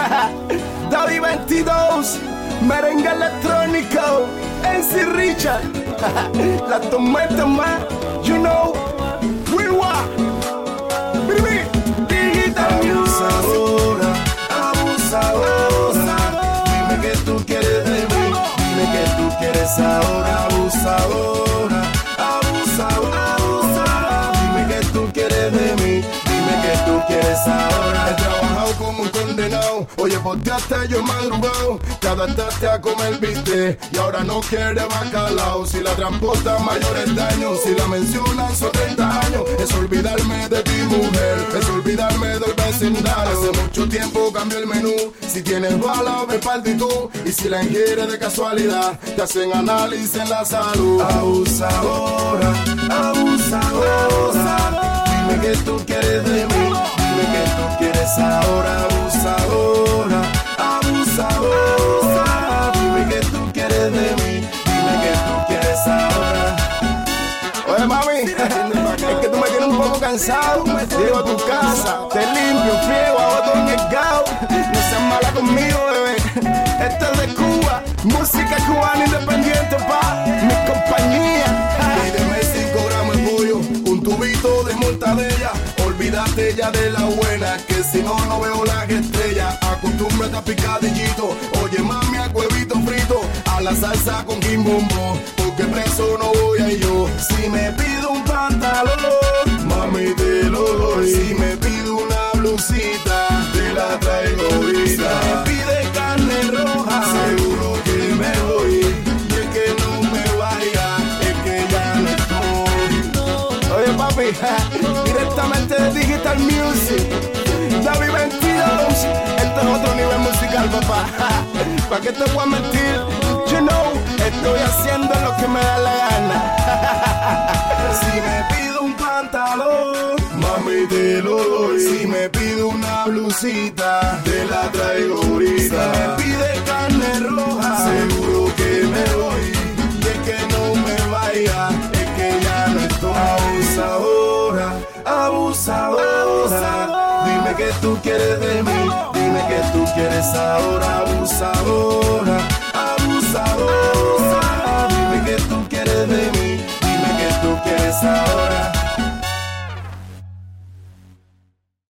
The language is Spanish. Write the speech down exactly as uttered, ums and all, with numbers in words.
David veintidós, merengue electrónico, M C Richard, la tormenta más, you know, we want, digital abusadora, abusadora, dime que tú quieres de mí, dime que tú quieres ahora, abusadora, abusadora, abusadora, dime que tú quieres de mí, dime que tú quieres ahora. He trabajado como un condenado, oye, posteaste yo madrugado, te adaptaste a comer viste y ahora no quiere bacalao. Si la transportan mayores daños, si la mencionan son treinta años. Es olvidarme de ti mujer, es olvidarme del vecindario. Hace mucho tiempo cambió el menú, si tienes bala ve parte tú, y si la ingieres de casualidad te hacen análisis en la salud. Abusadora, abusadora, dime que tú quieres de mí, dime que tú quieres ahora, abusadora, abusadora, dime que tú quieres de mí, dime que tú quieres ahora. Oye mami, es que tú me tienes un poco cansado. Llego a tu casa, te limpio, friego, hago todo en el gao. No seas mala conmigo, bebé. Esto es de Cuba, música cubana independiente, pa' mi compañía. Pídeme cinco gramos de pollo, un tubito de mortadella. Olvídate ya de la buena, que si no, no veo las estrellas. Acostúmbrate a picadillito, oye mami, a huevito frito, a la salsa con quimbombo, porque preso no voy a ir yo. Si me pido un pantalón, mami te lo doy. Si me pido una blusita, te la traigo ahorita. Si me pide carne roja, seguro que me voy. Y es que no me vaya, es que ya no estoy. Oye papi, directamente de Digital Music, David veintidós, esto es otro nivel musical, papá. ¿Pa' qué te voy a mentir? You know, estoy haciendo lo que me da la gana. Si me pido un pantalón, mami te lo doy. Si me pido una blusita, te la traigo ahorita. Si me pide carne roja, seguro que me voy. Y es que no me vaya, es que ya no estoy. Abusadora, abusadora, dime que tú quieres de mí, dime que tú quieres ahora, abusadora.